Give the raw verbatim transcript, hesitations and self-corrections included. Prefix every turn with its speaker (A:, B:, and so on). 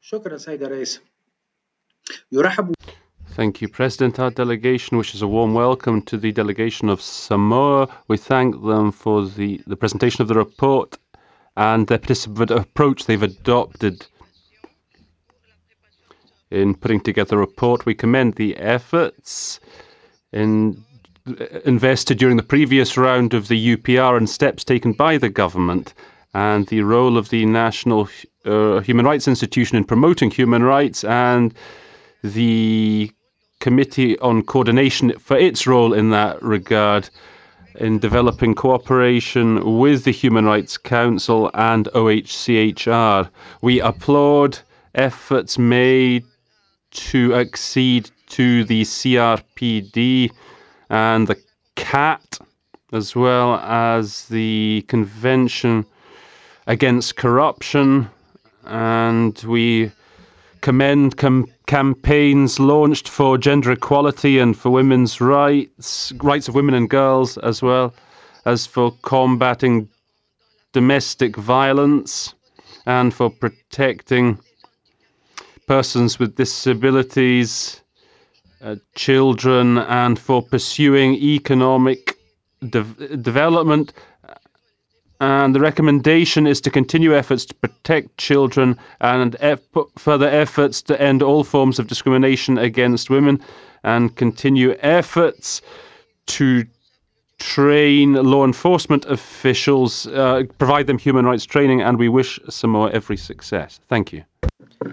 A: شكرا سيد الرئيس. يرحب.
B: Thank you, President. Our delegation wishes a warm welcome to the delegation of Samoa. We thank them for the, the presentation of the report and the participant approach they've adopted in putting together a report. We commend the efforts in, invested during the previous round of the U P R and steps taken by the government and the role of the National uh, Human Rights Institution in promoting human rights and the Committee on Coordination for its role in that regard in developing cooperation with the Human Rights Council and O H C H R. We applaud efforts made to accede to the C R P D and the C A T, as well as the Convention Against Corruption, and we commend com- campaigns launched for gender equality and for women's rights, rights of women and girls, as well as for combating domestic violence and for protecting persons with disabilities, uh, children, and for pursuing economic de- development. And the recommendation is to continue efforts to protect children and eff- put further efforts to end all forms of discrimination against women and continue efforts to train law enforcement officials, uh, provide them human rights training, and we wish Samoa every success. Thank you.